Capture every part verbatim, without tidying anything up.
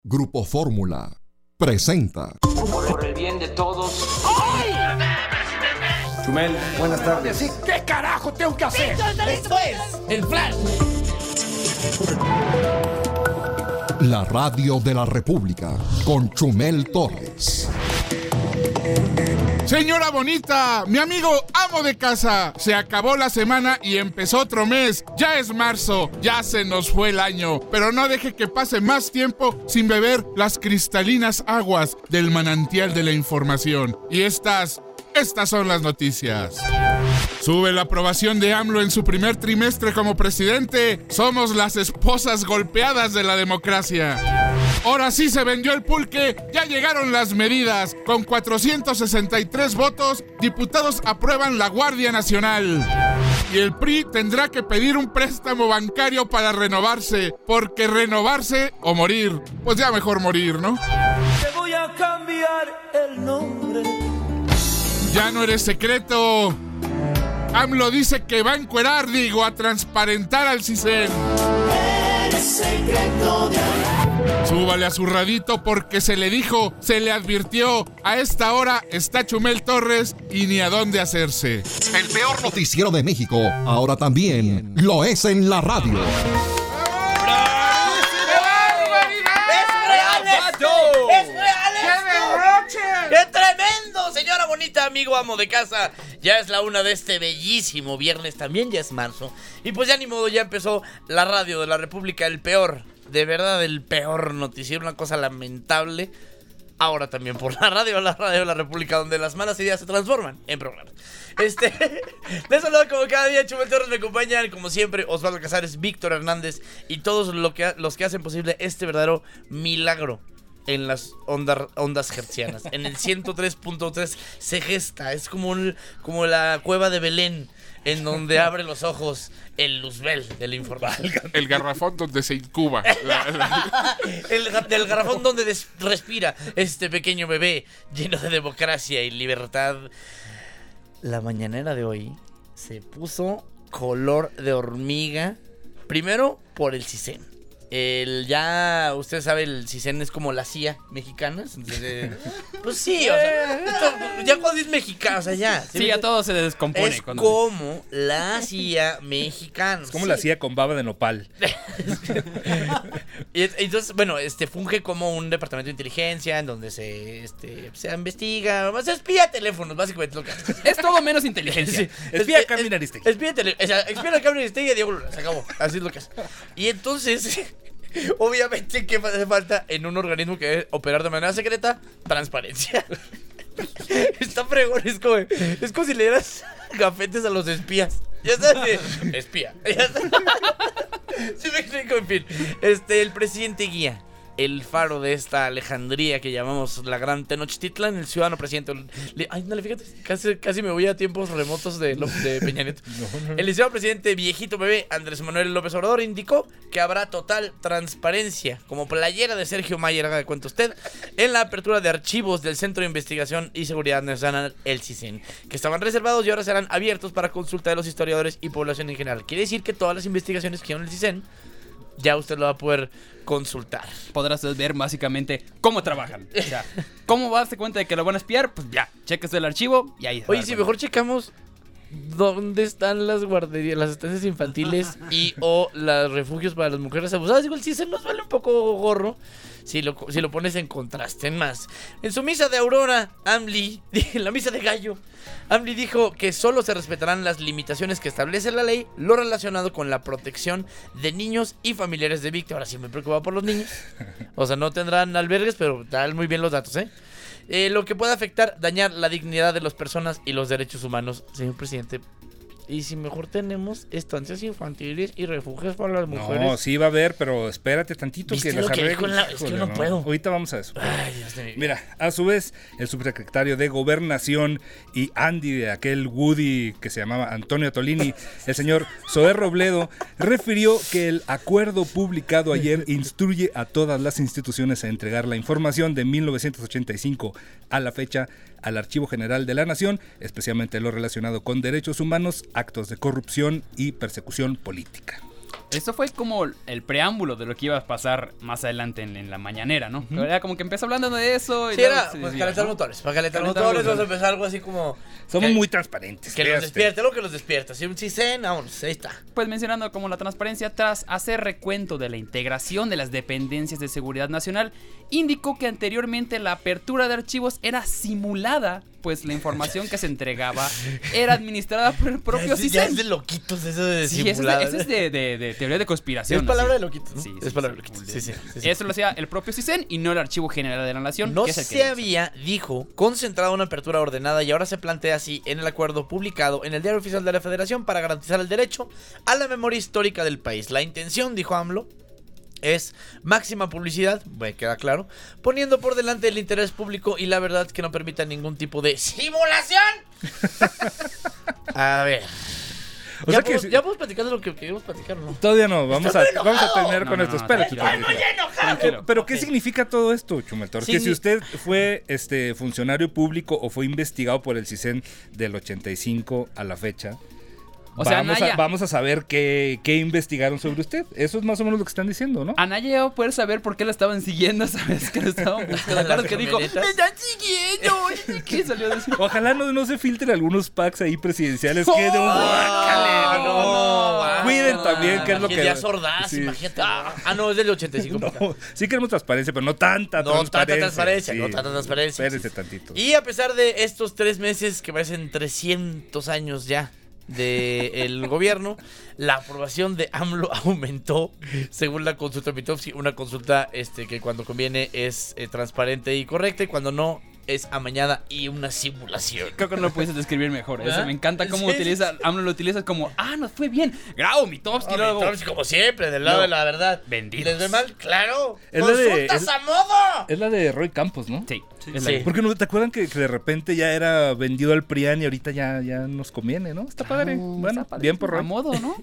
Grupo Fórmula presenta. Por el bien de todos. ¡Ay! Chumel, buenas tardes. ¿Sí? ¿Qué carajo tengo que hacer? Esto es el Flash. La radio de la República con Chumel Torres. Señora bonita, mi amigo amo de casa, se acabó la semana y empezó otro mes. Ya es marzo, ya se nos fue el año, pero no deje que pase más tiempo sin beber las cristalinas aguas del manantial de la información. Y estas, estas son las noticias. Sube la aprobación de AMLO en su primer trimestre como presidente. Somos las esposas golpeadas de la democracia. Ahora sí se vendió el pulque, ya llegaron las medidas. Con cuatrocientos sesenta y tres votos, diputados aprueban la Guardia Nacional. Y el P R I tendrá que pedir un préstamo bancario para renovarse, porque renovarse o morir, pues ya mejor morir, ¿no? Te voy a cambiar el nombre. Ya no eres secreto. AMLO dice que va a encuerar, digo, a transparentar al CISEN. Eres secreto de amor. Súbale a su radito porque se le dijo, se le advirtió. A esta hora está Chumel Torres y ni a dónde hacerse. El peor noticiero de México, ahora también lo es en la radio. ¡Qué tremendo, señora bonita, amigo amo de casa! Ya es la una de este bellísimo viernes, también ya es marzo. Y pues ya ni modo, ya empezó la radio de la República, el peor, de verdad el peor noticiero, una cosa lamentable. Ahora también por la radio, la radio de la República, donde las malas ideas se transforman en programas. Este, les saludo como cada día, Chumel Torres, me acompañan como siempre Osvaldo Casares, Víctor Hernández y todos lo que, los que hacen posible este verdadero milagro. En las ondas, ondas hertzianas. En el ciento tres punto tres se gesta. Es como, un, como la cueva de Belén, en donde abre los ojos el Luzbel del informal. El garrafón donde se incuba. La, la... El del garrafón donde des, respira este pequeño bebé lleno de democracia y libertad. La mañanera de hoy se puso color de hormiga. Primero por el CISEN. El ya, usted sabe, el CISEN es como la C I A mexicana. Entonces, eh, pues sí, o sea, esto, ya cuando es mexicano, o sea, ya. Sí, ya todo se descompone. Es como la C I A mexicana. Es como sí. la C I A con baba de nopal. Y entonces, bueno, este funge como un departamento de inteligencia en donde se, este, se investiga, se espía teléfonos, básicamente lo que hace. Es todo menos inteligencia. Sí, Espía a es- Carmen es- Aristegui. Espía tele, o sea, espía a Carmen Aristegui y a Diego Luna, se acabó. Así es lo que hace. Y entonces, obviamente, ¿qué hace falta en un organismo que debe operar de manera secreta? Transparencia. Está fregón, es como, es como si le dieras gafetes a los espías. Ya sabes, espía. Ya sabes. Sí me explico, en fin. Este, el presidente guía el faro de esta Alejandría que llamamos la Gran Tenochtitlan, el ciudadano presidente. Le, ay, no, fíjate, casi, casi me voy a tiempos remotos de, de Peña Nieto. No, no. El licenciado presidente viejito bebé Andrés Manuel López Obrador indicó que habrá total transparencia, como playera de Sergio Mayer, haga de cuenta usted, en la apertura de archivos del Centro de Investigación y Seguridad Nacional, el CISEN, que estaban reservados y ahora serán abiertos para consulta de los historiadores y población en general. Quiere decir que todas las investigaciones que hicieron el CISEN ya usted lo va a poder consultar. Podrás ver básicamente cómo trabajan. O sea, ¿cómo vas a darse cuenta de que lo van a espiar? Pues ya, cheques el archivo y ahí. Oye, si mejor checamos dónde están las guarderías, las estancias infantiles y o los refugios para las mujeres abusadas. Igual sí se nos vale un poco gorro si lo, si lo pones en contraste. En más, en su misa de Aurora, AMLI, en la misa de Gallo, AMLI dijo que solo se respetarán las limitaciones que establece la ley, lo relacionado con la protección de niños y familiares de víctimas. Ahora sí me preocupa por los niños. O sea, no tendrán albergues, pero dan muy bien los datos, ¿eh? Eh, lo que puede afectar, dañar la dignidad de las personas y los derechos humanos, señor presidente. Y si mejor tenemos estancias infantiles y refugios para las mujeres. No, sí va a haber, pero espérate tantito que las lo que dijo arregles. en la- es que no puedo. Ahorita vamos a eso. Ay, Dios de mi vida. Mira, a su vez, el subsecretario de Gobernación y Andy de aquel Woody que se llamaba Antonio Tolini, el señor Zoé Robledo, refirió que el acuerdo publicado ayer instruye a todas las instituciones a entregar la información de mil novecientos ochenta y cinco a la fecha al Archivo General de la Nación, especialmente lo relacionado con derechos humanos, actos de corrupción y persecución política. Eso fue como el preámbulo de lo que iba a pasar más adelante en, en la mañanera, ¿no? Uh-huh. Era como que empezó hablando de eso. Y sí, era se pues, desvía, calentar ¿no? motores. Para calentar, calentar motores, motores vamos a empezar algo así como... Somos que, muy transparentes. Que los despierte, algo que los despierta. Si un CISEN, vámonos, ahí está. Pues mencionando como la transparencia, tras hacer recuento de la integración de las dependencias de seguridad nacional, indicó que anteriormente la apertura de archivos era simulada, pues la información que se entregaba era administrada por el propio ya es, CISEN. Ya es de loquitos eso de sí, simulada. Eso es de, de, de, de teoría de conspiración. Es palabra así. de loquitos, ¿no? Sí, es sí, palabra sí, de loquitos. sí, sí, sí. sí, sí. Eso lo hacía el propio CISEN y no el Archivo General de la Nación. No que es el que se había, dijo, concentrado una apertura ordenada y ahora se plantea así en el acuerdo publicado en el Diario Oficial de la Federación para garantizar el derecho a la memoria histórica del país. La intención, dijo AMLO, es máxima publicidad, bueno, queda claro, poniendo por delante el interés público y la verdad que no permita ningún tipo de simulación. A ver. O ya, sea podemos, que ya podemos platicar de lo que queríamos platicar, ¿no? Todavía no, vamos a, vamos a terminar no, con no, esto. no, Espera, tranquilo, tranquilo. tranquilo. Tranquilo. Pero ¿qué Ok. significa todo esto, Chumeltor? Sí, que si sí. usted fue este funcionario público o fue investigado por el CISEN del ochenta y cinco a la fecha, O sea, vamos, Anaya. a, vamos a saber qué, qué investigaron sobre usted. Eso es más o menos lo que están diciendo, ¿no? Anaya iba a poder saber por qué lo estaban siguiendo, ¿sabes? Que lo estaban buscando. ¿Te acuerdas que dijo? ¡Me camionetas. están siguiendo! ¿Qué salió de eso? Ojalá no, no se filtren algunos packs ahí presidenciales que de un Ah, guácale, no, no, no. Cuiden ah, también qué es lo que... Ya sordaz, Sí. imagínate. Ah, no, es del ochenta y cinco. No, sí queremos transparencia, pero no tanta No tanta transparencia. transparencia, Sí. no tanta transparencia. Espérense tantito. Y a pesar de estos tres meses, que parecen trescientos años ya del gobierno, la aprobación de AMLO aumentó, según la consulta Mitofsky, una consulta este, que cuando conviene es eh, transparente y correcta, y cuando no es amañada y una simulación. Creo que no lo pudiste describir mejor. Eso ¿Ah? me encanta cómo Sí, utiliza, AMLO lo utiliza como, ah, nos fue bien. Grau, Mitofsky, luego. Mitofsky, como siempre, del lado No. de la verdad. Benditos. ¿Les ve mal? Claro. Es la de- ¡Consultas es- a modo! Es la de Roy Campos, ¿no? Sí, Sí. es Sí. la- Porque no te acuerdan que, que de repente ya era vendido al PRIAN y ahorita ya, ya nos conviene, ¿no? Está padre. Claro, Bueno, está padre. bien por A Roy. modo, ¿no?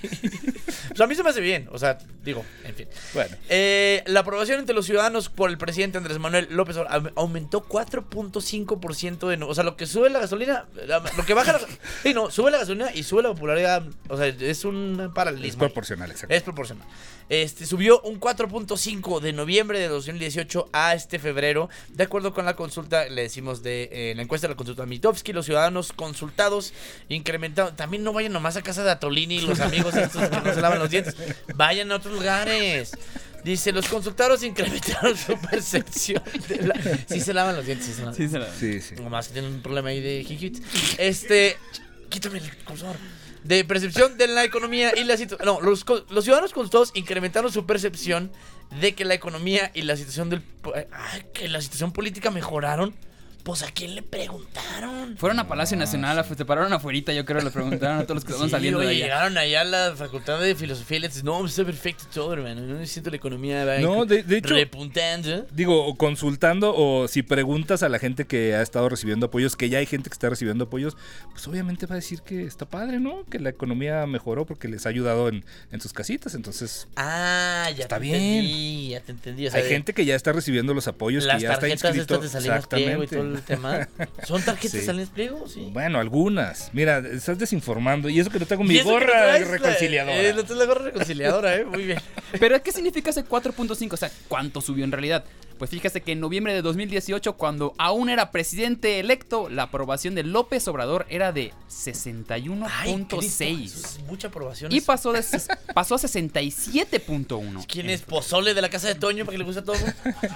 Pues a mí se me hace bien, o sea, digo, en fin. Bueno. Eh, la aprobación entre los ciudadanos por el presidente Andrés Manuel López Obrador aumentó cuatro punto cinco por ciento de... no- O sea, lo que sube la gasolina, la- lo que baja la... Sí, no, sube la gasolina y sube la popularidad. O sea, es un Es paralelismo. proporcional, exacto. Es proporcional. Este, subió un cuatro punto cinco de noviembre de dos mil dieciocho a este febrero. De acuerdo con la consulta, le decimos de eh, la encuesta de la consulta Mitofsky, los ciudadanos consultados incrementaron. También no vayan nomás a casa de Atolini y los amigos estos que no se lavan los dientes. Vayan a otros lugares. Dice, los consultados incrementaron su percepción de la... Sí se lavan los dientes, sí se lavan. Sí, se la... Sí, sí. Nomás que tienen un problema ahí de gingivitis. Este, quítame el cursor. De percepción de la economía y la situación. No, los, co- los ciudadanos consultados incrementaron su percepción de que la economía y la situación del. po- Ay, que la situación política mejoraron. Pues a quién le preguntaron. Fueron a Palacio Nacional, a- se pararon afuerita, yo creo, le preguntaron a todos los que estaban Sí, saliendo oye, de allá. llegaron allá a la facultad de filosofía y letras. No, está perfecto todo, hermano. No siento la economía va No, de- de hecho- repuntando. Digo, o consultando o si preguntas a la gente que ha estado recibiendo apoyos, que ya hay gente que está recibiendo apoyos, pues obviamente va a decir que está padre, ¿no? Que la economía mejoró porque les ha ayudado en, en sus casitas, entonces Ah, ya Está te bien. entendí, ya te entendí. O sea, hay de- gente que ya está recibiendo los apoyos, las que ya está tarjetas inscrito. estas de Salinas Pliego y todo el Exactamente. tema. ¿Son tarjetas Sí. de Salinas Pliego? Sí. Bueno, algunas. Mira, estás desinformando y eso que no tengo Y mi eso que no gorra traes la- reconciliadora. Eh, no traes la gorra reconciliadora, eh. Muy bien. Pero ¿qué significa ese cuatro punto cinco? O sea, ¿cuánto subió en realidad? Pues fíjese que en noviembre de dos mil dieciocho, cuando aún era presidente electo, la aprobación de López Obrador era de sesenta y uno punto Cristo, seis. eso es mucha aprobación. Y pasó, de, ses- pasó a sesenta y siete punto uno. ¿Quién es Pozole de la casa de Toño para que le guste a todo?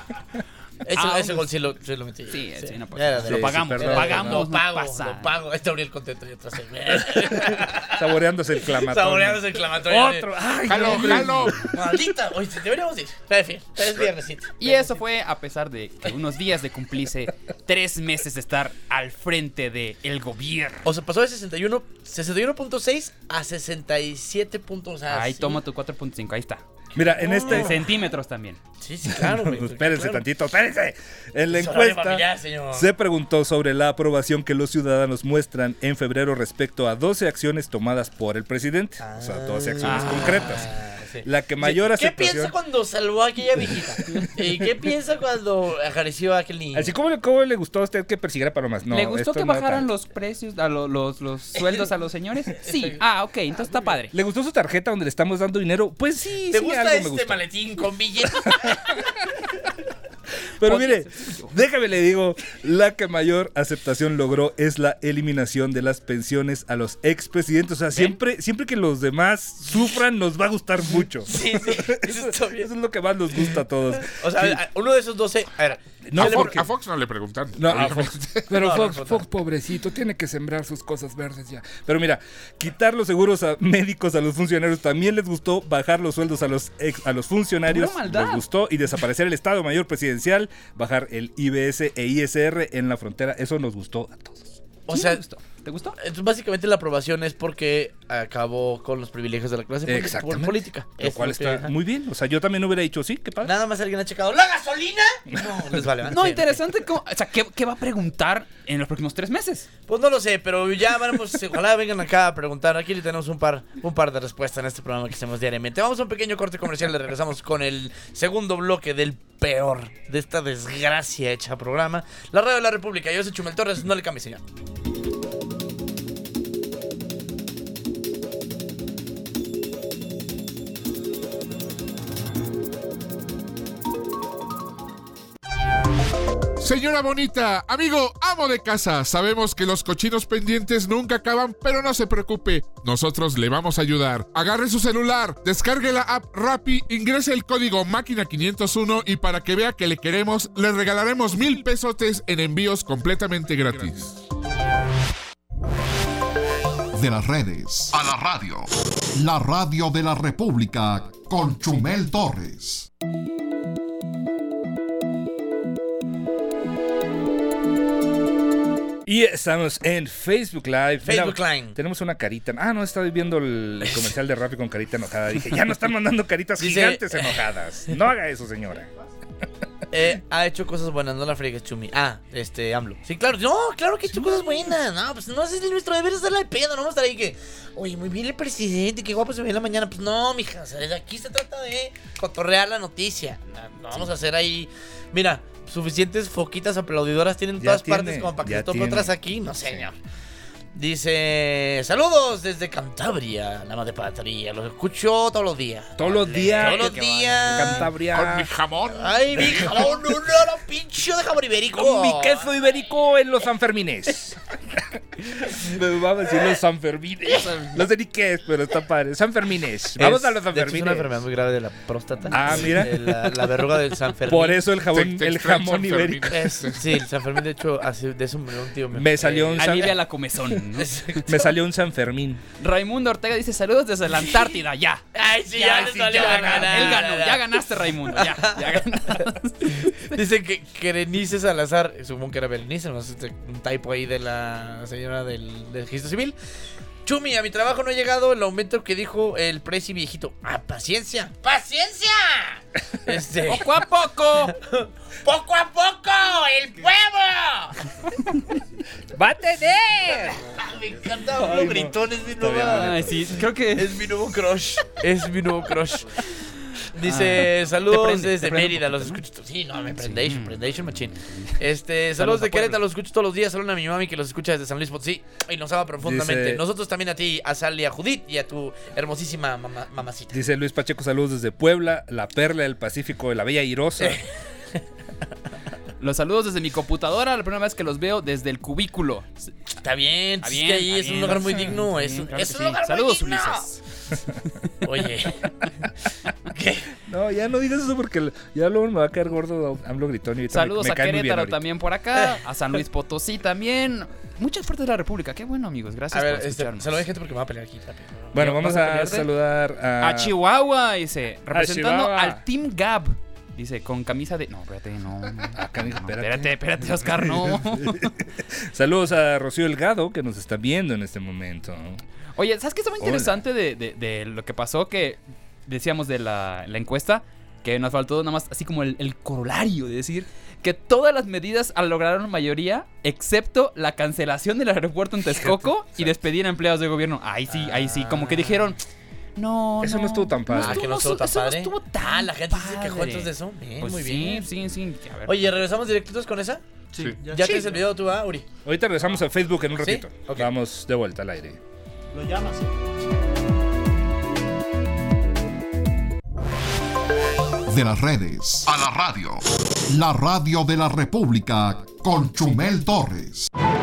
Ese, Ah, ese pues- gol sí lo, sí lo metí. Sí, sí, no pasa Era nada. de- Lo Sí, pagamos, sí, lo perdón, pagamos, Lo no pago, pasa. lo pago. Este Uriel contento y atrás. Saboreándose el clamatón. Saboreándose el clamatorio. Otro, ay, ¡Jalo, no. jalo! Maldita. Oye, deberíamos ir. Pero en fin, es viernesito. Y eso fue a pesar de que unos días de cumplirse tres meses de estar al frente del el gobierno. O sea, pasó de sesenta y uno punto seis a sesenta y siete puntos. O sea, Ahí sí. toma tu cuatro punto cinco, ahí está. Mira, en este. En centímetros también. Sí, sí, claro. güey, Pues espérense claro. tantito, espérense. En la Es horario encuesta familiar, señor. se preguntó sobre la aprobación que los ciudadanos muestran en febrero respecto a doce acciones tomadas por el presidente. O sea, doce acciones Ah. concretas. sí. la que mayor ¿Qué aceptación... piensa cuando salvó a aquella viejita? ¿Y qué piensa cuando acarició a aquel niño? Así como le, cómo le gustó a usted que persiguiera palomas. No, ¿Le gustó esto que no bajaran tanto. los precios, a lo- los, los sueldos a los señores? Sí. Ah, ok, entonces está padre. ¿Le gustó su tarjeta donde le estamos dando dinero? Pues sí, ¿Te sí, gusta algo me este gustó. maletín con billetes? Pero Podría mire, ser suyo. déjame le digo, la que mayor aceptación logró es la eliminación de las pensiones a los expresidentes. O sea, siempre, siempre que los demás sufran, nos va a gustar mucho. Sí, sí, eso Eso, está bien. eso es lo que más nos gusta a todos. O sea, Sí. a- uno de esos doce... A ver, No, a, ¿qué le- Fox, porque- a Fox no le preguntaron. No, a obviamente. Fox. Pero No, no Fox, importa. Fox, pobrecito, tiene que sembrar sus cosas verdes ya. Pero mira, quitar los seguros a médicos a los funcionarios también les gustó, bajar los sueldos a los ex, a los funcionarios Pura maldad. les gustó y desaparecer el Estado Mayor Presidencial, bajar el I B S e I S R en la frontera, eso nos gustó a todos. O Sí, sea, me gustó. ¿Te gustó? entonces básicamente la aprobación es porque acabó con los privilegios de la clase poli- Exactamente. política. Lo Es cual lo que- está ajá. muy bien. O sea, yo también hubiera dicho sí, qué padre. Nada más alguien ha checado ¿la gasolina? No, les vale. ¿verdad? No, Sí. interesante. Cómo, o sea, ¿qué, ¿qué va a preguntar en los próximos tres meses? Pues no lo sé, pero ya vamos, ojalá vengan acá a preguntar. Aquí le tenemos un par, un par de respuestas en este programa que hacemos diariamente. Vamos a un pequeño corte comercial, le regresamos con el segundo bloque del peor de esta desgracia hecha programa. La Radio de la República, yo soy Chumel Torres, no le cambie, señor. Señora bonita, amigo, amo de casa, sabemos que los cochinos pendientes nunca acaban, pero no se preocupe, nosotros le vamos a ayudar. Agarre su celular, descargue la app Rappi, ingrese el código máquina quinientos uno y para que vea que le queremos, le regalaremos mil pesotes en envíos completamente gratis. De las redes a la radio. La radio de la República con Chumel Torres. Y estamos en Facebook Live. Facebook Mira, Live. Tenemos una carita. Ah, no, estaba viendo el, el comercial de Rappi con carita enojada. Dije, ya no están mandando caritas Dice- gigantes enojadas. No haga eso, señora. Eh, ha hecho cosas buenas, no la friegues, Chumi. Ah, este, AMLO. Sí, claro, no, claro que ha hecho cosas buenas. No, pues no, ese es nuestro deber hacerla de pedo. No vamos a estar ahí que, oye, muy bien el presidente, qué guapo se ve en la mañana. Pues no, mija, o sea, de aquí se trata de cotorrear la noticia. No, no vamos a hacer ahí. Mira, suficientes foquitas aplaudidoras tienen en Ya todas tiene, partes como para que ya se tope tiene. otras aquí. No, señor. Dice, saludos desde Cantabria, la madre patria. Los escucho todos los días. Todos los días. Todos los que- días. Cantabria. Con mi jamón. Ay, mi jamón, un oro pincho de jamón ibérico. Con mi queso ibérico en los Sanfermines. Me va a decir los Sanfermines. No sé ni qué es, pero está padre. Sanfermines. Vamos Es- a los de hecho, Sanfermines. Es una enfermedad muy grave de la próstata. Ah, mira. De La, la verruga del San Fermín. Por eso el jabón, Te- te el extrae jamón San ibérico. Fermín. Es- sí, el San Fermín, de hecho, hace, de eso un tío me, Me salió un San- Alivia la comezón, ¿no? Me salió un San Fermín. Raimundo Ortega dice saludos desde la Antártida, ya. Ay, sí, ya, sí, les valió ya la ganó. gana. Él ganó, ya ganaste, Raimundo, ya, ya ganaste. Dice que Berenice Salazar, supongo que era Berenice, no sé, un typo ahí de la señora del, del registro civil. Chumi, a mi trabajo no ha llegado el aumento que dijo el presi viejito. Ah, paciencia. ¡Paciencia! Este. Poco a poco. ¡Poco a poco! ¡El pueblo! ¡Va a tener! Me encanta Pablo Gritón, es mi nueva. Ay, sí, creo que Es mi nuevo crush. Es mi nuevo crush. Dice, saludos te prende, desde te prende Mérida, un los poquito, escucho. Sí, no, me prendation, prendation machine. Este, Saludos saludos a de Querétaro, Puebla. los escucho todos los días. Saludos a mi mami que los escucha desde San Luis Potosí y nos ama profundamente. Dice- Nosotros también a ti, a Sally, a Judith y a tu hermosísima mamá- mamacita. Dice Luis Pacheco, saludos desde Puebla, la perla del Pacífico de la Bella Irosa. los saludos desde mi computadora, la primera vez que los veo desde el cubículo. Está bien, Está es bien, que ahí está es un bien. lugar muy digno. Sí, Es, un- claro es que un sí. lugar Saludos, muy digno. Ulises. Oye, ¿qué? No, ya no digas eso porque ya luego me va a caer gordo AMLO Gritón. Y ahorita Saludos me, me a cae muy bien Querétaro ahorita. también por acá, a San Luis Potosí también. Muchas partes de la República, qué bueno, amigos. Gracias A ver, por este, escucharnos. saludos gente porque me va a pelear aquí rápido. Bueno, ¿Ya vamos vas a a pelearte? saludar a... A Chihuahua, dice, representando Chihuahua. al Team Gab. Dice, con camisa de... No, espérate, no. Ah, canijo, No, espérate. espérate, espérate, Oscar, no. Saludos a Rocío Delgado, que nos está viendo en este momento. Oye, ¿sabes qué estaba Hola. interesante de, de- de lo que pasó? Que decíamos de la, la encuesta, que nos faltó nada más así como el, el corolario de decir que todas las medidas lograron mayoría, excepto la cancelación del aeropuerto en Texcoco y despedir a empleados de gobierno. Ahí sí, ahí sí, como que dijeron... No, Eso no estuvo tan padre. Ah, que no estuvo tan eso no padre. estuvo tan Ah, la gente se quejó padre. entonces de eso. Bien, Pues muy sí, bien. sí, sí. A ver. Oye, ¿regresamos directitos con esa? Sí. ¿Ya tienes el video tú, ah, Uri? Ahorita regresamos a Facebook en un ¿Sí? ratito. Ok. Vamos de vuelta al aire. Lo llamas. De las redes a la radio. La radio de la República con Chumel Torres.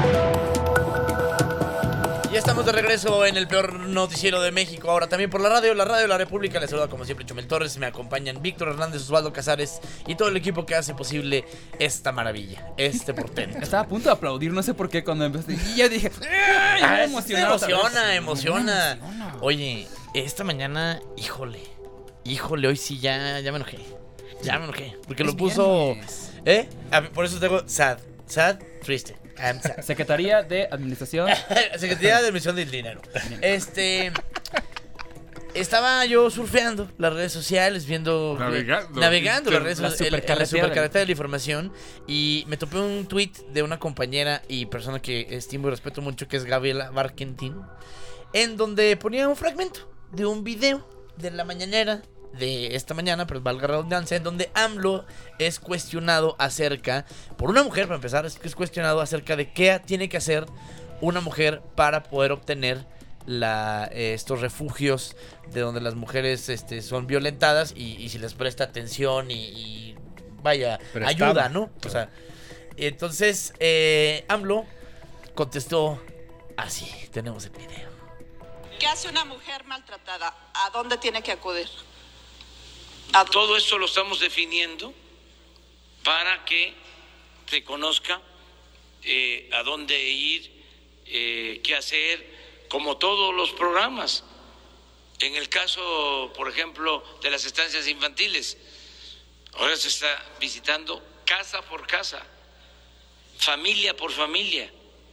Ya estamos de regreso en el peor noticiero de México. Ahora también por la radio, la radio de la República. Les saluda como siempre Chumel Torres. Me acompañan Víctor Hernández, Osvaldo Casares y todo el equipo que hace posible esta maravilla, este portento. Estaba a punto de aplaudir, no sé por qué cuando empecé. Y yo dije, ¡ay! Ah, Me es- emocionaba otra emociona, vez. emociona. Me emociona. Oye, esta mañana, híjole, híjole, hoy sí ya, ya me enojé. Ya me enojé. Porque Es lo puso. viernes. ¿Eh? A ver, por eso tengo sad. Sad, triste. I'm sad. Secretaría de Administración. Secretaría de Admisión del Dinero. Este. Estaba yo surfeando las redes sociales, viendo. Navegando. Navegando las redes La sociales. En la supercarretera supercarretera de la información. Y me topé un tweet de una compañera y persona que estimo y respeto mucho, que es Gabriela Barkentin. En donde ponía un fragmento de un video de la mañanera de esta mañana, pero valga la redundancia, en donde AMLO es cuestionado acerca, por una mujer para empezar, es, es cuestionado acerca de qué tiene que hacer una mujer para poder obtener la, eh, estos refugios de donde las mujeres este, son violentadas y, y si les presta atención y, y vaya, Prestaba. ayuda, ¿no? O sea, entonces eh, AMLO contestó así, tenemos el video. ¿Qué hace una mujer maltratada? ¿A dónde tiene que acudir? Todo esto lo estamos definiendo para que se conozca eh, a dónde ir, eh, qué hacer, como todos los programas. En el caso, por ejemplo, de las estancias infantiles, ahora se está visitando casa por casa, familia por familia,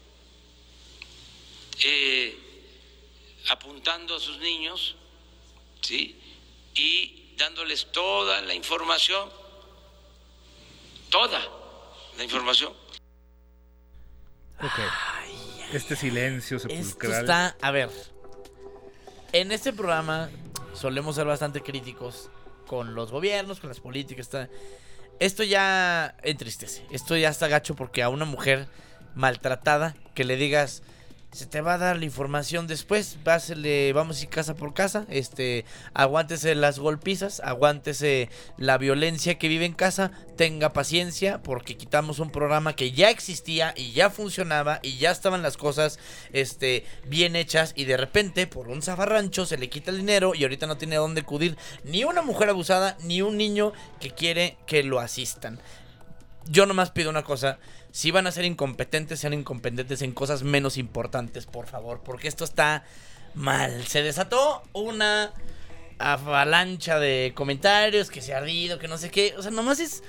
eh, apuntando a sus niños, ¿sí? Y dándoles toda la información, toda la información. Ok. Este silencio Esto sepulcral. está, a ver, en este programa solemos ser bastante críticos con los gobiernos, con las políticas. Está, esto ya entristece, esto ya está gacho porque a una mujer maltratada que le digas, se te va a dar la información después, Vásele, vamos a ir casa por casa, este, aguántese las golpizas, aguántese la violencia que vive en casa, tenga paciencia porque quitamos un programa que ya existía y ya funcionaba y ya estaban las cosas este, bien hechas y de repente por un zafarrancho se le quita el dinero y ahorita no tiene a dónde acudir ni una mujer abusada ni un niño que quiere que lo asistan. Yo nomás pido una cosa. Si van a ser incompetentes, sean incompetentes en cosas menos importantes, por favor. Porque esto está mal. Se desató una avalancha de comentarios, que se ha ardido, que no sé qué. O sea, nomás es...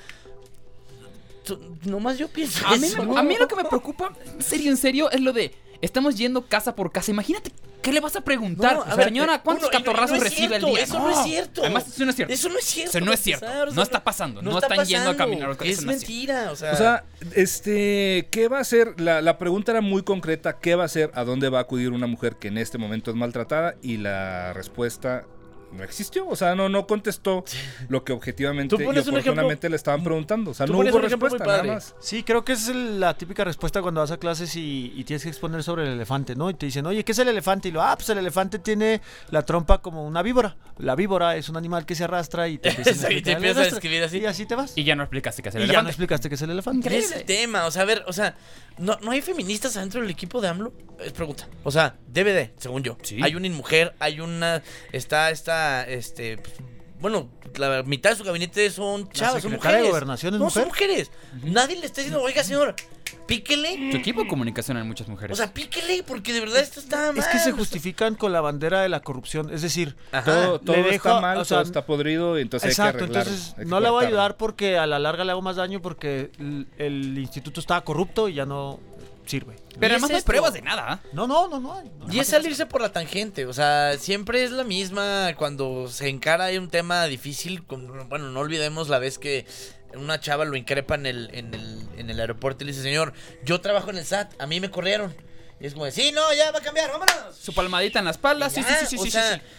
Nomás yo pienso A mí, eso. me- a mí lo que me preocupa, en serio, en serio, es lo de estamos yendo casa por casa. Imagínate, ¿qué le vas a preguntar? No, a ver, Señora, ¿cuántos uno, y no- y catorrazos no es recibe cierto, al día? Eso no, es cierto. Además, eso no es cierto. Eso no es cierto. Eso no es para cierto. empezar, o No sea, está pasando. No, está están yendo a pasando. caminar. Es Eso no es cierto. mentira. O sea, O sea, este, ¿qué va a hacer? La, la pregunta era muy concreta, ¿qué va a hacer? ¿A dónde va a acudir una mujer que en este momento es maltratada? Y la respuesta no existió, o sea, no, no contestó lo que objetivamente Tú y pones un oportunamente ejemplo- le estaban preguntando, o sea, tú no pones hubo un ejemplo muy respuesta, nada padre. más. Sí, creo que esa es la típica respuesta cuando vas a clases y, y tienes que exponer sobre el elefante, ¿no? Y te dicen, oye, ¿qué es el elefante? Y lo, ah, pues el elefante tiene la trompa como una víbora. La víbora es un animal que se arrastra y te empiezan Exacto, y te explicar el empiezas a arrastre. escribir así. Y así te vas. Y ya no explicaste qué hacer Y el ya no elefante. explicaste qué es el elefante. Es el tema, o sea, a ver, o sea, ¿no, ¿no hay feministas adentro del equipo de AMLO? Es pregunta. O sea, debe de, según yo. Sí. Hay una mujer, hay una, está esta, este, pues, bueno, la mitad de su gabinete son chavas, son secretaria de mujeres. Gobernación es no, mujer. son mujeres. Nadie le está diciendo, oiga, señor, píquele. Tu equipo de comunicación hay muchas mujeres. O sea, píquele, porque de verdad esto está mal. Es que se justifican con la bandera de la corrupción. Es decir, Ajá. Todo, todo le está dejo- mal, o sea, todo está podrido, y entonces exacto, hay que arreglar. entonces hay que no la voy a cortarlo. ayudar porque a la larga le hago más daño porque el, el instituto estaba corrupto y ya no sirve. Pero Y además es no hay esto. pruebas de nada. ¿eh? No, no, no, no. hay, no. Y es salirse por la tangente, o sea, siempre es la misma cuando se encara un tema difícil, con- bueno, no olvidemos la vez que una chava lo increpa en el, en el, en el aeropuerto y le dice, señor, yo trabajo en el S A T, a mí me corrieron. Y es como, de, sí, no, ya va a cambiar, vámonos. Su palmadita en la espalda. Sí, Ya, sí, sí, sí, o sí, sea, sí.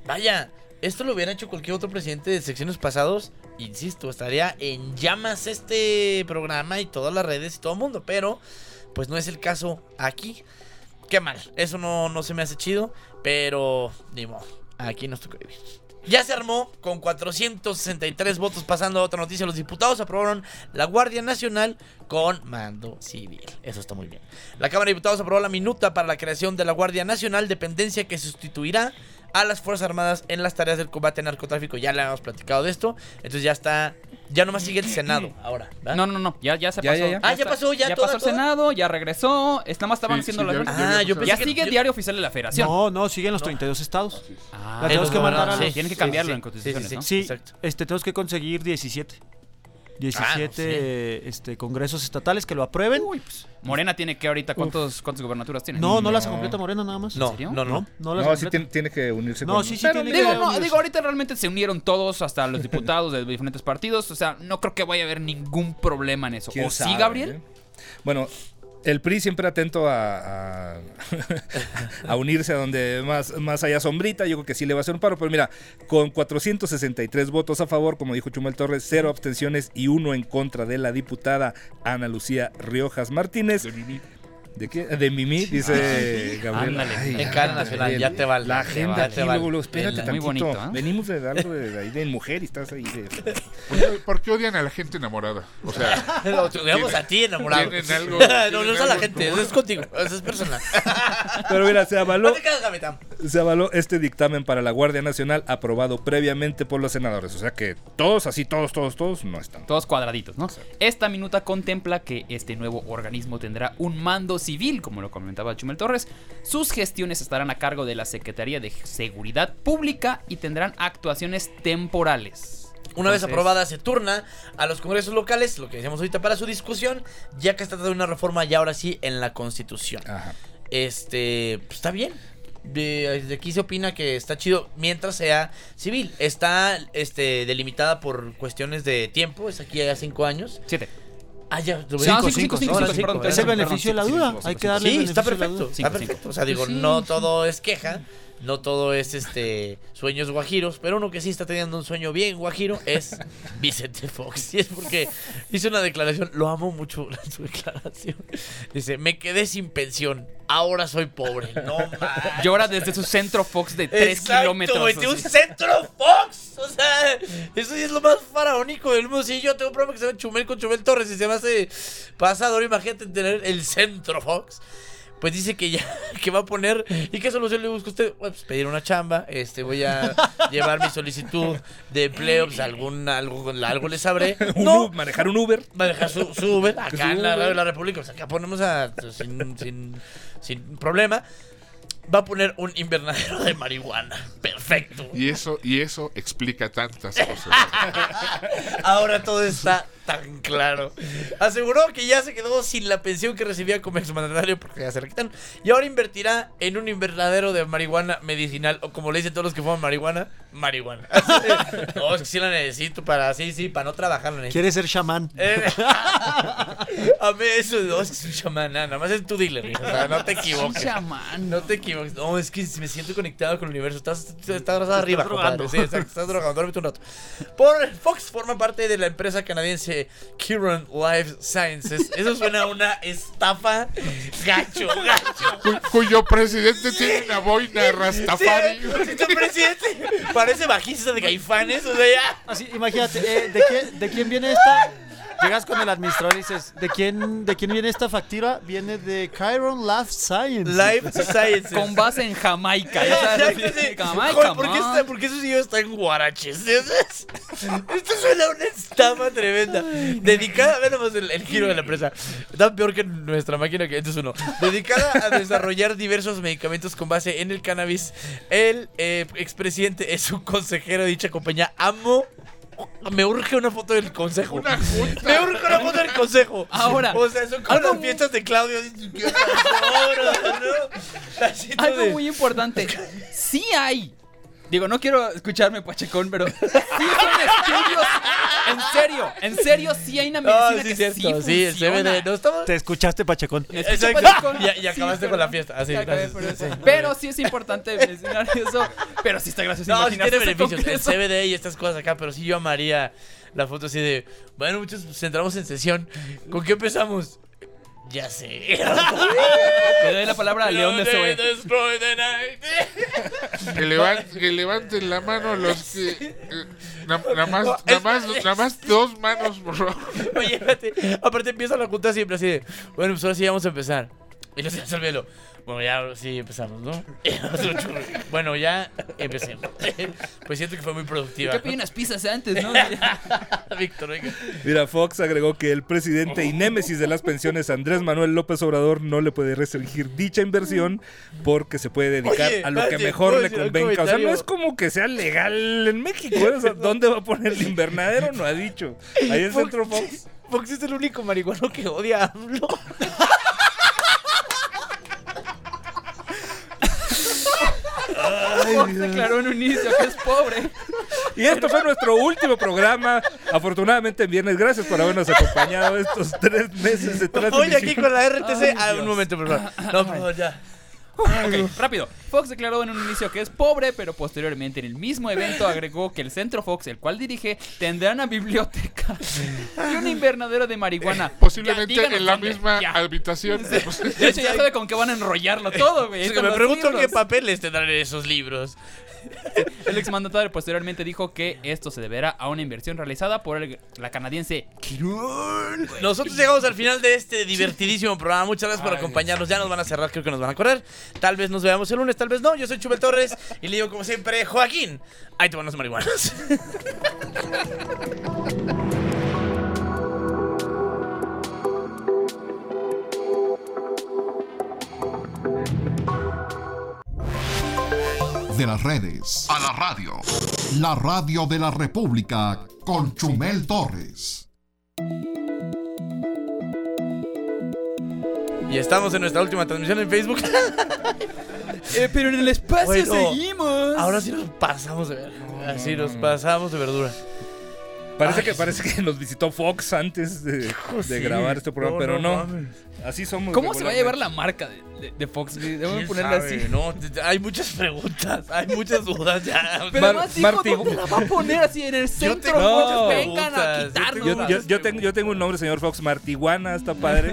vaya, esto lo hubiera hecho cualquier otro presidente de secciones pasados. Insisto, estaría en llamas este programa y todas las redes y todo el mundo. Pero, pues no es el caso aquí. Qué mal, eso no, no se me hace chido. Pero, ni modo, aquí nos tocó vivir. Ya se armó con cuatrocientos sesenta y tres votos. Pasando a otra noticia, los diputados aprobaron la Guardia Nacional con mando civil. Eso está muy bien. La Cámara de Diputados aprobó la minuta para la creación de la Guardia Nacional, dependencia que sustituirá a las Fuerzas Armadas en las tareas del combate al narcotráfico. Ya le hemos platicado de esto. Entonces ya está, ya nomás sigue el Senado ahora, ¿verdad? No, no, no, ya, ya se Ya, pasó. ya, ya. Ah, ya pasó, ya, Ya toda, pasó el toda. Senado, ya regresó. Es- Nada más estaban Sí, haciendo sí, la ya- luz. ya Ah, yo pasó. Ya pensé que- sigue el yo- diario oficial de la Federación. No, no, siguen los treinta y dos estados. Ah, La tenemos es que verdad, mandar a sí. los- tienen que Sí, cambiarlo sí, en constituciones, sí, sí, ¿no? Sí, Exacto. este, tenemos que conseguir diecisiete. diecisiete Ah, no, este, congresos estatales que lo aprueben. Uy, pues, Morena tiene que ahorita, ¿cuántos, ¿cuántas gubernaturas tiene? No, no, las No. completa Morena nada más. No, serio? no, no. No, las No, sí completa. tiene, tiene que unirse No, con... sí, sí, Pero tiene digo, Digo, que no, unirse. digo, ahorita realmente se unieron todos, hasta los diputados de diferentes partidos. O sea, no creo que vaya a haber ningún problema en eso. ¿quién ¿O sí, sabe, Gabriel? eh? Bueno, el P R I siempre atento a, a, a unirse a donde más, más haya sombrita. Yo creo que sí le va a hacer un paro. Pero mira, con cuatrocientos sesenta y tres votos a favor, como dijo Chumel Torres, cero abstenciones y uno en contra de la diputada Ana Lucía Riojas Martínez. ¿De qué? De Mimi, dice Gabriel. Ándale. Ay, En cadena ya, nacional, Gabriel. ya te vale. La te agenda vale, aquí, te vale. luego, luego, espérate Muy tantito. bonito, ¿eh? Venimos de algo de, de ahí de mujer y estás ahí de... ¿Por qué, por qué odian a la gente enamorada? O sea, No, te odiamos a ti, enamorado. tienen algo- no, no tienen es a la algo gente, en eso es contigo, eso es personal. Pero mira, se avaló... No te quedas, Gavetán. Se avaló este dictamen para la Guardia Nacional aprobado previamente por los senadores. O sea que todos, así todos, todos, todos no están. Todos cuadraditos, ¿no? Esta minuta contempla que este nuevo organismo tendrá un mando civil, como lo comentaba Chumel Torres. Sus gestiones estarán a cargo de la Secretaría de Seguridad Pública y tendrán actuaciones temporales. Una vez Entonces, aprobada, se turna a los congresos locales, lo que decíamos ahorita para su discusión, ya que está tratando de una reforma ya ahora sí en la Constitución. Ajá. Este, pues, está bien. De, de aquí se opina que está chido mientras sea civil. Está este delimitada por cuestiones de tiempo, es aquí a cinco años. Siete. Ah, ya, lo Cinco, veo. cinco, cinco, Ahora cinco, cinco, perdón, ¿verdad? Es el perdón, beneficio de la sí, duda. sí, sí, Hay sí, que darle Sí, el está beneficio de la perfecto, duda. está Cinco, perfecto. cinco. O sea, digo, Sí, no sí. todo es queja, no todo es este sueños guajiros, pero uno que sí está teniendo un sueño bien guajiro es Vicente Fox. Y es porque hizo una declaración, lo amo mucho su declaración. Dice, me quedé sin pensión, ahora soy pobre. No manches. Llora desde su centro Fox de tres Exacto, kilómetros. güey, tiene un así. centro Fox. O sea, eso sí es lo más faraónico del mundo. Si yo tengo un programa que se llama Chumel con Chumel Torres y se me hace pasador, imagínate tener el centro Fox. Pues dice que ya, que va a poner. ¿Y qué solución le busca usted? Bueno, pues pedir una chamba. Este, voy a llevar mi solicitud de empleo. Pues algún, algo, algo le sabré. Un No, U- manejar un Uber. manejar su, su Uber acá Su en la Uber. radio de la República. O sea, acá ponemos a. Sin, sin, sin problema. Va a poner un invernadero de marihuana. Perfecto. y eso, y eso explica tantas cosas. Ahora todo está tan claro. Aseguró que ya se quedó sin la pensión que recibía como exmandatario porque ya se la quitan. Y ahora invertirá en un invernadero de marihuana medicinal. O como le dicen todos los que fuman marihuana, marihuana. No, es que sí la necesito para. Sí, sí, para no trabajar la necesito. Quiere ser chamán. Eh, a mí eso no es que es un chamán, nada más es tu dealer, hijo. O sea, no te equivoques. Chamán. No te equivoques. No, es que me siento conectado con el universo. Estás, estás arriba, drogando. compadre. Sí, exacto. Estás drogando. Duérmete un rato. Por Fox forma parte de la empresa canadiense Kiron Life Sciences. Eso suena a una estafa gacho, gacho. Cu- cuyo presidente tiene una boina Rastafari. Sí, tu presidente parece bajista de Caifanes. O sea, ya. Así, imagínate, eh, ¿de, quién, ¿de quién viene esta? Llegas con el administrador y dices, ¿de quién, ¿de quién viene esta factura? Viene de Chiron Life Science. Life Sciences. Con base en Jamaica. Ya sabes, Exacto, así, sí. Jamaica, Joder, ¿por qué, man. está, ¿por qué su señor está en Guaraches? Esto suena a una estafa tremenda. Dedicada, ve nomás el, el giro de la empresa. Tan peor que nuestra máquina que este es uno. Dedicada a desarrollar diversos medicamentos con base en el cannabis. El eh, expresidente es un consejero de dicha compañía. Amo. Me urge una foto del consejo. Una junta. Me urge una foto del consejo. Ahora, O sea, son como algo las fiestas de Claudio. Así, ¿qué pasó, bro? ¿No? Así todo Algo de- muy importante. Sí hay Digo, no quiero escucharme, Pachecón, pero sí son estudios. En serio, en serio, sí hay una medicina No, sí, que cierto, sí funciona. sí, el C B D. No estamos... Te escuchaste, Pachecón. Me escuché, Exacto. Pachecón. Y, y acabaste Sí, con la perdón. fiesta. Así, Ya acabé, gracias. pero, Sí. pero sí es importante mencionar eso. Pero sí está gracioso No, sí imaginarse tiene ese beneficios, el congreso. C B D y estas cosas acá, pero sí yo amaría la foto así de, bueno, muchos pues, entramos en sesión. ¿Con qué empezamos? Ya sé. Le doy la palabra a León de Zoe. Destroy the night. Que, levan- que levanten la mano los que... eh, na- Nada más, nada más, nada más dos manos, por favor. Oye, espérate, aparte empieza la junta siempre así de, bueno, pues ahora sí vamos a empezar. Y los días al velo. Bueno, ya sí empezamos, ¿no? Bueno, ya empecemos. Pues siento que fue muy productiva. ¿Qué pedí unas pizzas antes, no? Víctor, venga. Mira, Fox agregó que el presidente y némesis de las pensiones, Andrés Manuel López Obrador, no le puede restringir dicha inversión porque se puede dedicar Oye, a lo que espérate, mejor ¿puedo le decir un convenga. O sea, no comentario? es como que sea legal en México. ¿eh? O sea, ¿dónde va a poner el invernadero? No ha dicho. Ahí en Centro Fox. Fox es el único marihuano que odia a AMLO. Fox declaró en un inicio que es pobre. Y esto fue nuestro último programa. Afortunadamente en viernes. Gracias por habernos acompañado estos tres meses de transmisión. Oye, aquí con la R T C. Ay, Ah, Dios. un momento, por favor. No, por favor, ya. Ok, rápido. Fox declaró en un inicio que es pobre, pero posteriormente en el mismo evento agregó que el Centro Fox, el cual dirige, tendrá una biblioteca y un invernadero de marihuana. Posiblemente Ya, díganos en la dónde. misma Ya. habitación. De hecho, ya sabe con qué van a enrollarlo todo, güey. Sí, con me los pregunto libros. qué papeles tendrán esos libros. El exmandatario posteriormente dijo que esto se deberá a una inversión realizada por el- la canadiense Kirun. Nosotros llegamos al final de este divertidísimo programa. Muchas gracias por acompañarnos. Ya nos van a cerrar, creo que nos van a correr. Tal vez nos veamos el lunes, tal vez no. Yo soy Chumel Torres y le digo como siempre, Joaquín, ahí te van los marihuanos. De las redes a la radio. La radio de la República con Chumel Torres. Y estamos en nuestra última transmisión en Facebook. Eh, pero en el espacio Bueno, seguimos. Ahora sí nos pasamos de ver. Así nos pasamos de verdura. Parece Ay, que, sí. parece que nos visitó Fox antes de, de sí. grabar este programa, No, pero no no. mames. Así somos. ¿Cómo se va a regularmente. llevar la marca de, de, de Fox? Debo ¿Quién ponerla sabe? así. No, t- t- hay muchas preguntas, hay muchas dudas ya. Pero Mar- además dijo, Marti- ¿dónde la va a poner así en el centro? tengo muchas Fox? Vengan a preguntas, yo quitarnos. tengo Yo, yo, yo tengo, yo tengo un nombre, señor Fox. Martiguana, está padre.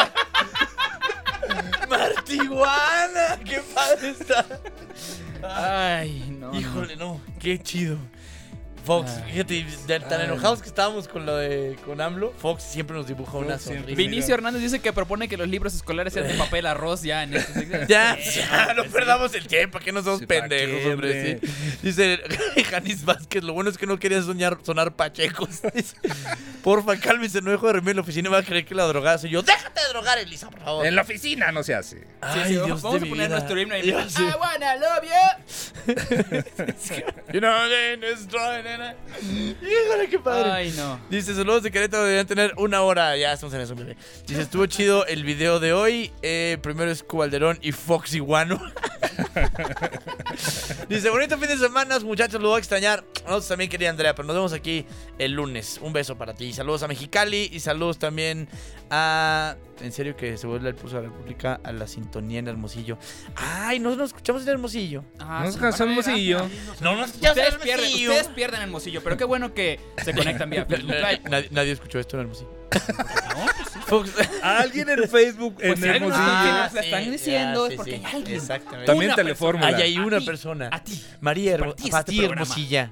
Martiguana, qué padre está. Ay, no. Híjole, no, qué chido. Fox, Ay, fíjate, de- tan enojados que estábamos con lo de con AMLO, Fox siempre nos dibujó una Fox siempre. sonrisa. Vinicio Hernández dice que propone que los libros escolares sean de papel arroz ya en este sección. Ya, ya, no perdamos el tiempo, que no somos Sí, ¿pa' pendejos, qué, hombre. hombre? Sí. Dice Janis Vázquez, lo bueno es que no quería soñar, sonar pachecos. Dice, porfa, cálmese, no dejo de dormir en la oficina y va a creer que la drogada soy yo. déjate de drogar, Elisa, por favor. En la oficina no se hace. Sí, Ay, sí, Dios vamos de a mi poner vida. nuestro himno y Ya, sí. I wanna love you. You know, then it's dry, nena. Híjole, qué padre. Ay, no. Dice, saludos de Querétaro, deberían tener una hora. Ya estamos en eso, bebé. Dice, estuvo chido el video de hoy. Eh, primero es Cubalderón y Fox Iguano. Dice, bonito fin de semana, muchachos, lo voy a extrañar. Nosotros también quería Andrea, pero nos vemos aquí el lunes. Un beso para ti. Saludos a Mexicali y saludos también a... En serio que se vuelve el pulso de la República a la sintonía en Hermosillo. Ay, no nos escuchamos en Hermosillo. Ah, Nos sí, cansamos para ver, y ah, yo. No nos escuchamos en Ustedes pierden, Hermosillo. ustedes pierden el Hermosillo, pero qué bueno que se conectan vía Facebook Live. Nadie, nadie escuchó esto en Hermosillo. No, pues sí. Fox. Alguien en Facebook, Pues en si alguien Hermosillo. nos la están diciendo, es porque hay alguien. Exactamente. También Una Telefórmula. Hay ahí A una ti, persona. a ti. María Para Hermo- ti es para este ti, programa. Hermosilla.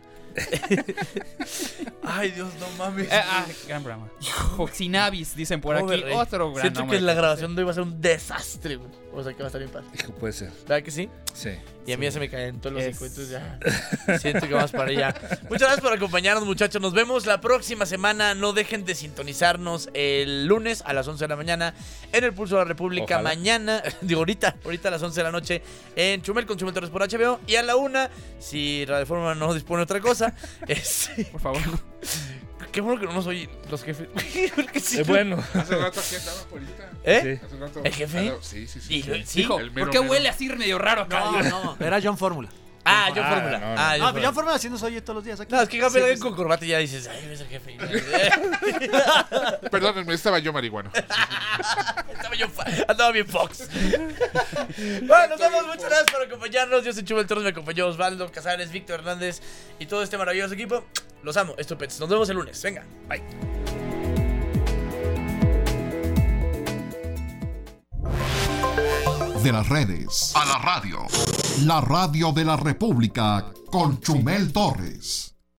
Ay, Dios, no mames. Eh, ah, gran programa. Foxinavis, dicen por Pobre aquí. rey. Otro gran Siento nombre. que la grabación de hoy va a ser un desastre, güey. O sea, que va a estar bien padre. Hijo, puede ser. ¿Verdad que sí? Sí. Y a mí ya se me caen todos los Es- hocico, entonces ya siento que vamos para allá. Muchas gracias por acompañarnos, muchachos. Nos vemos la próxima semana. No dejen de sintonizarnos el lunes a las once de la mañana en el Pulso de la República. Ojalá. Mañana, digo ahorita, ahorita a las once de la noche en Chumel con Chumel Torres por H B O. Y a la una, si Radio Fórmula no dispone de otra cosa, es... Por favor. Qué bueno que no nos oyen los jefes. Porque sí, Eh, bueno. Hace rato aquí andaba ahorita. ¿Eh? Sí. Hace rato. ¿El jefe? Ah, no, Sí, sí, sí. Y- sí. sí. Dijo, El mero, ¿por qué mero. huele así medio raro acá? No, no, era John Fórmula. Ah, yo Ah, fórmula. no, no. Ah, yo Ah, pero ya fórmula. Fórmula sí nos oye todos los días aquí. No, es que Gabriel Sí, alguien pues, con corbata y ya dices, ay, ves el jefe. Perdónenme, estaba yo marihuano. Estaba yo fa- andaba bien Fox. Bueno, nos vemos, muchas gracias por acompañarnos. Yo soy Chumel Torres, me acompañó Osvaldo Casares, Víctor Hernández y todo este maravilloso equipo. Los amo, estupendos. Nos vemos el lunes. Venga, bye. De las redes a la radio. La radio de la República con Chumel Torres.